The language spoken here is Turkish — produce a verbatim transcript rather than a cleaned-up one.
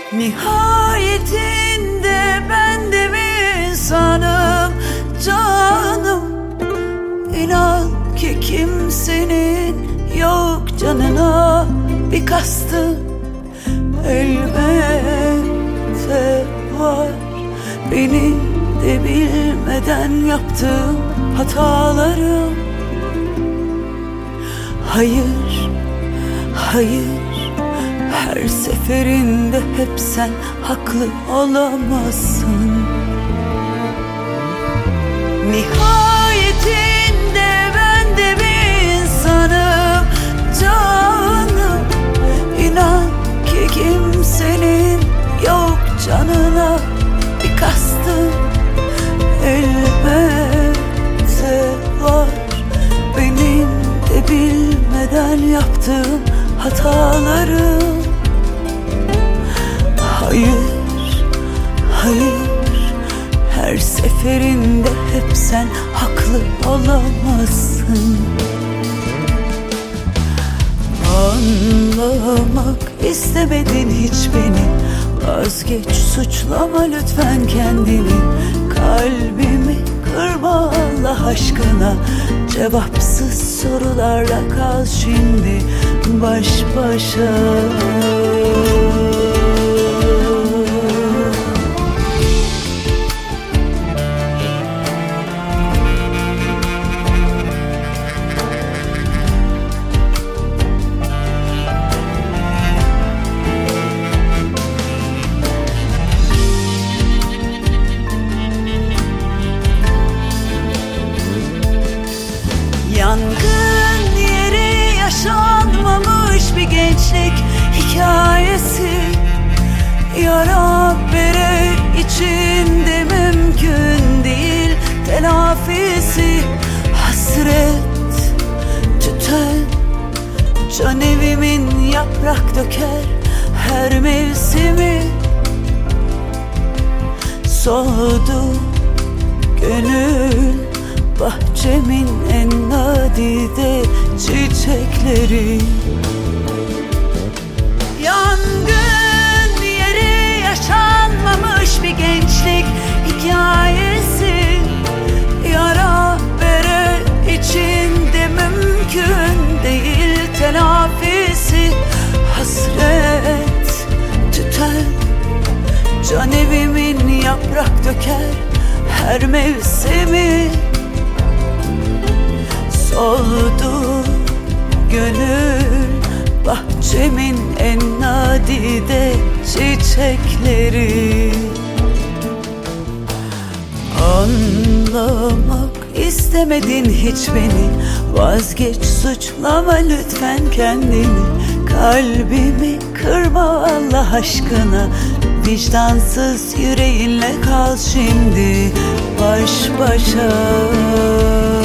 Nihayetinde ben de bir insanım canım. İnan ki kimsenin yok canına bir kastı. Elbette var benim de bilmeden yaptığım hatalarım. Hayır, hayır, her seferinde hep sen haklı olamazsın. Nihayetinde ben de bir insanım canım. İnan ki kimsenin yok canına bir kastı. Elbette var benim de bilmeden yaptığım hatalarım. Hayır, hayır, her seferinde hep sen haklı olamazsın. Anlamak istemedin hiç beni, vazgeç, suçlama lütfen kendini. Kalbimi kırma Allah aşkına, cevapsız sorularla kal şimdi baş başa. Yangın yeri yaşanmamış bir gençlik hikayesi. Yara bere içinde mümkün değil telafisi. Hasret tüten can evimin yaprak döker her mevsimi. Soğudu gönül bahçemin en nadide çiçekleri. Yangın yeri yaşanmamış bir gençlik hikayesi. Yara bere içinde mümkün değil telafisi. Hasret tüten can evimin yaprak döker her mevsimi. Soldu gönül bahçemin en nadide çiçekleri. Anlamak istemedin hiç beni, vazgeç, suçlama lütfen kendini. Kalbimi kırma Allah aşkına, vicdansız yüreğinle kal şimdi baş başa.